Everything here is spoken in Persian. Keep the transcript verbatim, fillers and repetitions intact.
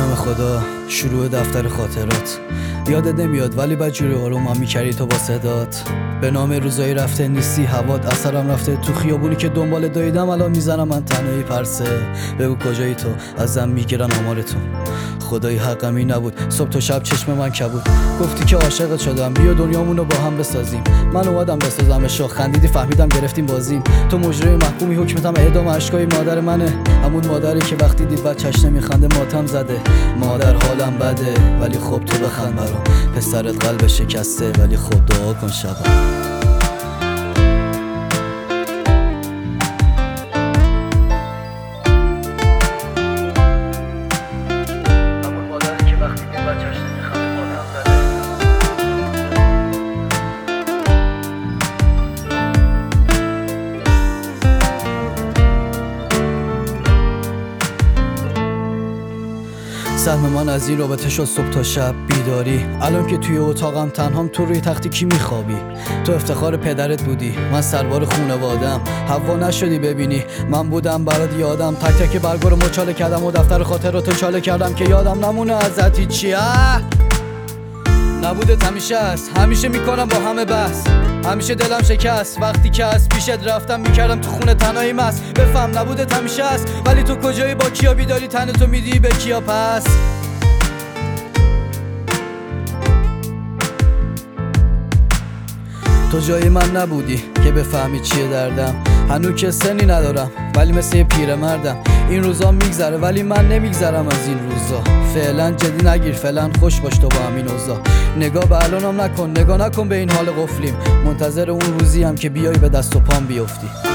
نام خدا شروع دفتر خاطرات. یادت نمیاد ولی بعد جوری آرومم میکردی تو با صدات. به نام روزایی رفته نیستی هوات، اثرم رفته تو خیابونی که دنبال دویدم. الان میزنم من تنهایی پرسه، بگو کجایی تو، ازم میگیرن آمارتون. خدای حقمی نبود، صبح تا شب چشم من کبود. گفتی که عاشقت شدم، بیا دنیامونو با هم بسازیم. من اومدم بسازمشو، خندیدی فهمیدم گرفتیم بازیم. تو مجری محکومی، حکمتم اعدام، اشکای مادر منه. همون مادری که وقتی دید بچه‌ش نمیخنده ماتم زده. مادر حالم بده ولی خب تو بخند برام. پسرت قلب شکسته ولی خب دعا کن شبم. سهم من از این رابطه شد صبح تا شب بیداری. الان که توی اتاقم تنهام، تو روی تختی کی میخوابی؟ تو افتخار پدرت بودی، من سربار خونوادم. هوا نشدی ببینی من بودم برات یادم. تک تک برگا رو مچاله کردم و دفتر خاطراتو چاله کردم که یادم نمونه ازت هیچی. نبوده همیشه است، همیشه میکنم با همه بس. همیشه دلم شکست وقتی که از پیشت رفتم، میکردم تو خونه تنهایی مست. بفهم نبوده همیشه است، ولی تو کجایی، با کیا بیداری، تنتو میدی به کیا پس؟ تو جای من نبودی که بفهمی چیه دردم. هنوز که سنی ندارم ولی مثل یه پیرمردم. این روزا میگذره ولی من نمیگذرم از این روزا. فعلا جدی نگیر، فعلا خوش باش تو با همین اوضاع. نگاه به الانم نکن، نگاه نکن به این حال قفلیم. منتظر اون روزی هم که بیای به دست و پام بیفتی.